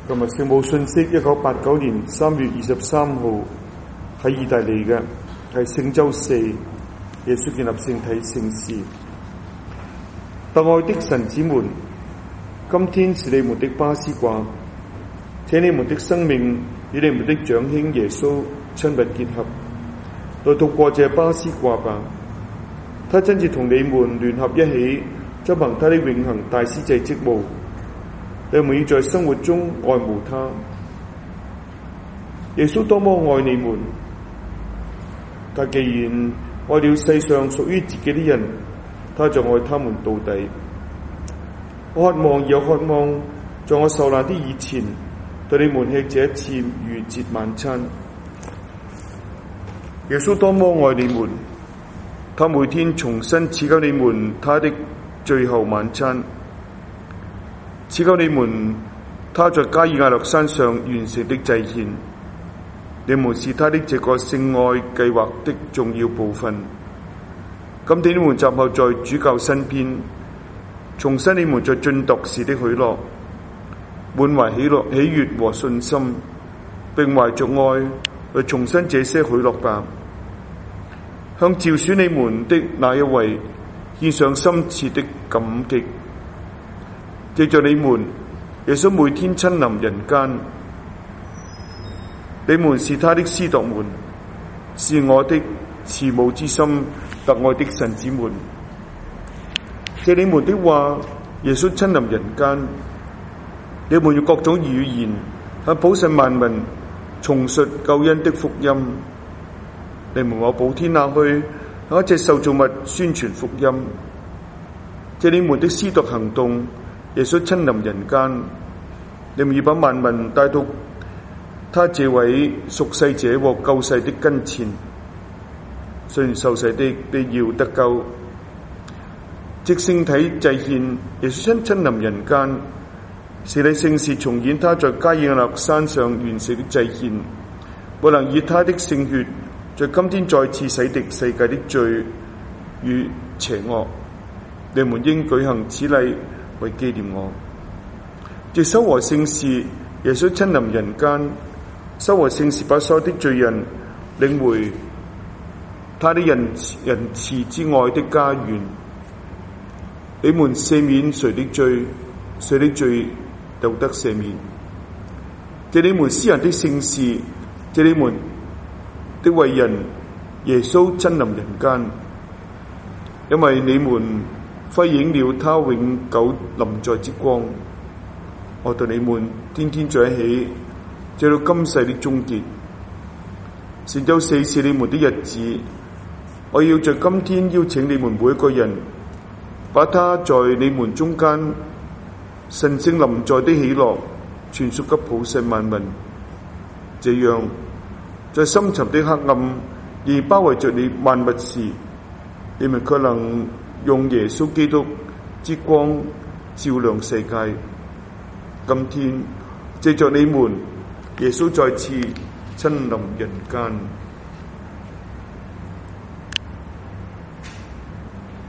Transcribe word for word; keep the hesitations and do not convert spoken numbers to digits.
今日聖母信息，一九八九年三月二十三號喺意大利嘅，係聖週四，耶穌建立聖體聖事。特愛的神子們，今天是你們的巴斯掛，請你們的生命與你們的長兄耶穌親密結合，來度過這巴斯掛吧。他親自同你們聯合一起執行他的永恆大司祭職務。你們要在生活中愛慕他。耶穌多麼愛你們，他既然愛了世上屬於自己的人，他就愛他們到底。我渴望有渴望，在我受難的以前，對你們吃這一次逾節晚餐。耶穌多麼愛你們，他每天重新賜給你們他的最後晚餐。賜給你們他在加爾亞略山上完成的祭獻，你們是他的這個聖愛計劃的重要部分。今天你們集合在主教身邊，重申你們在晉鐸時的許諾，滿懷喜樂、喜悅和信心，並懷着愛去重申這些許諾吧。向召選你們的那一位獻上深切的感激。藉着你們，耶穌每天親臨人間，你們是他的司鐸們，是我的慈母之心特愛的神子們。借你們的話，耶穌親臨人間，你們用各種語言向普世萬民重述救恩的福音。你們往普天下去，向一切受造物宣傳福音。借你們的司鐸行動，耶穌親臨人間，你們要把萬民帶到他這位贖世者和救世的跟前。雖然受洗的必要得救，藉聖體祭獻，耶穌親親臨人間，是你聖事重演他在加爾亞略山上完成的祭獻，我能以他的聖血在今天再次洗滌世界的罪與邪惡。你們應舉行此禮為紀念我。藉修和聖事，耶穌親臨人間，修和聖事把所有的罪人領回他的仁仁慈之愛的家園。你們赦免誰的罪，誰的罪就得赦免。藉你們私人的聖事，藉你們的為人，耶穌親臨人間，因為你們輝映了他永久臨在之光。我對你們天天在一起，直到今世的終結。聖週四是你們的日子，我要在今天邀請你們每一個人，把他在你們中間神聖臨在的喜樂傳述給普世萬民。這樣，在深沉的黑暗而包圍着你萬物時，你們卻能用耶穌基督之光照亮世界。今天藉着你們，耶穌再次親臨人間。